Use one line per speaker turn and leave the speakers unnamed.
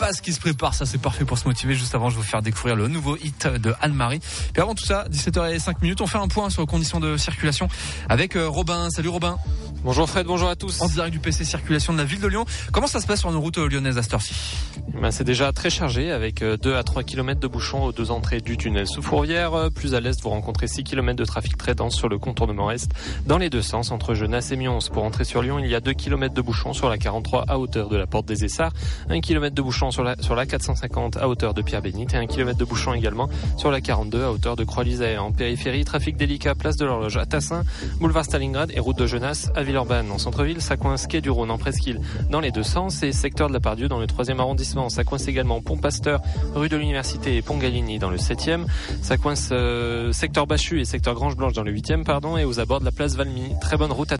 Pass qui se prépare, ça c'est parfait pour se motiver. Juste avant, je vais vous faire découvrir le nouveau hit de Anne-Marie. Puis avant tout ça, 17h05, on fait un point sur les conditions de circulation avec Robin. Salut Robin.
Bonjour Fred, bonjour à tous.
En direct du PC Circulation de la ville de Lyon. Comment ça se passe sur nos routes lyonnaises à cette heure-ci ?
C'est déjà très chargé avec 2 à 3 km de bouchons aux 2 entrées du tunnel sous Fourvière. Plus à l'est, vous rencontrez 6 km de trafic très dense sur le contournement est dans les deux sens entre Genasse et Mions. Pour entrer sur Lyon, il y a 2 km de bouchons sur la 43 à hauteur de la porte des Essarts, 1 km de bouchons sur la 450 à hauteur de Pierre-Bénite et 1 km de bouchons également sur la 42 à hauteur de Croix-Lisaère. En périphérie, trafic délicat, place de l'Horloge à Tassin, boulevard Stalingrad et route de Genasse à Villeurbanne. En centre-ville, ça coince quai du Rhône en Presqu'île dans les deux sens et secteur de la Pardieu dans le 3e arrondissement. Ça coince également Pont Pasteur, rue de l'Université et Pont Galigny dans le 7e. Ça coince secteur Bachu et secteur Grange Blanche dans le 8e, et aux abords de la place Valmy. Très bonne route à